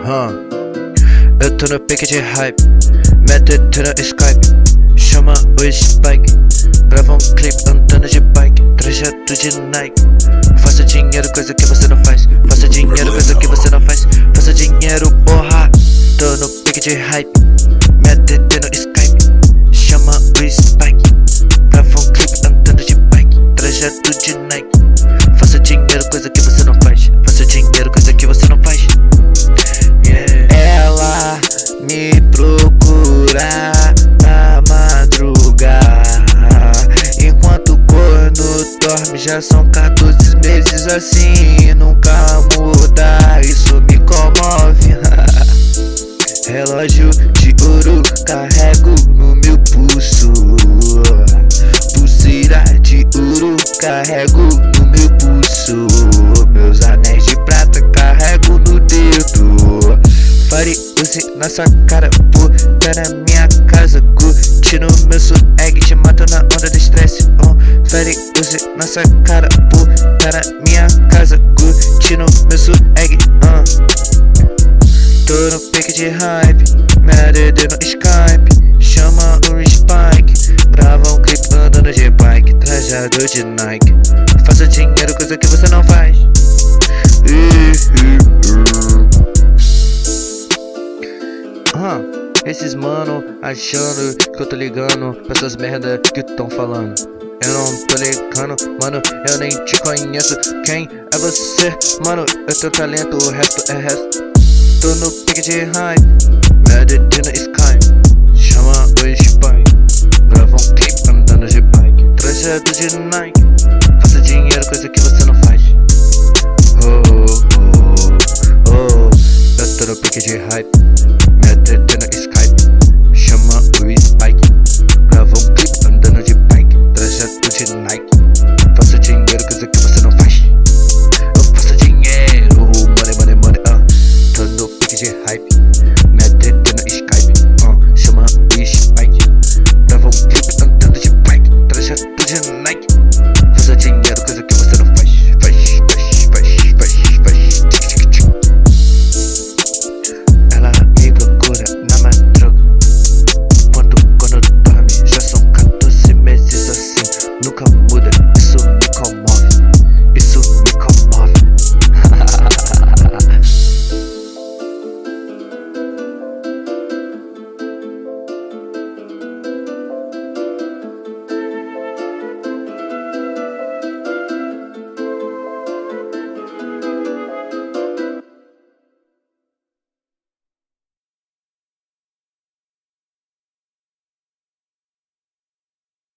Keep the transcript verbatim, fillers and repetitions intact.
Huh. Eu tô no pique de hype, mete no Skype, chama o Spike, grava um clipe andando de bike, trajeto de Nike. Faça dinheiro, coisa que você não faz. Faça dinheiro, coisa que você não faz. Faça dinheiro, porra. Tô no pique de hype, mete no Skype, chama o Spike, grava um clipe andando de bike, trajeto de Nike. Faça dinheiro, coisa que você não faz. Faça dinheiro, coisa que você não faz. Yeah. Ela me procura na madrugada, enquanto o corno dorme. Já são quatorze meses assim, nunca muda, isso me comove. Relógio de ouro carrego no meu pulso, pulseira de ouro carrego no meu pulso, meus anéis de prata carrego no dedo. Fare use na sua cara, puta na minha casa, curtindo meu swag, te mato na onda do estresse. Oh. Fare use na sua cara, puta na minha casa, curtindo meu swag. Oh. Tô no pique de hype, mete no Skype, chama o Spike, grava um clipe andando de bike, trajado de Nike. Faça dinheiro, coisa que você não faz. Ah, esses mano achando que eu tô ligando pra essas merda que tão falando. Eu não tô ligando, mano, eu nem te conheço. Quem é você, mano? Eu tenho talento, o resto é resto. Tô no pique de hype, mete no Skype, chama o Spike, grava um clipe andando de bike, trajeto de Nike. Faça dinheiro, coisa que você não faz. Oh, oh, oh, oh. Eu tô no pique de hype,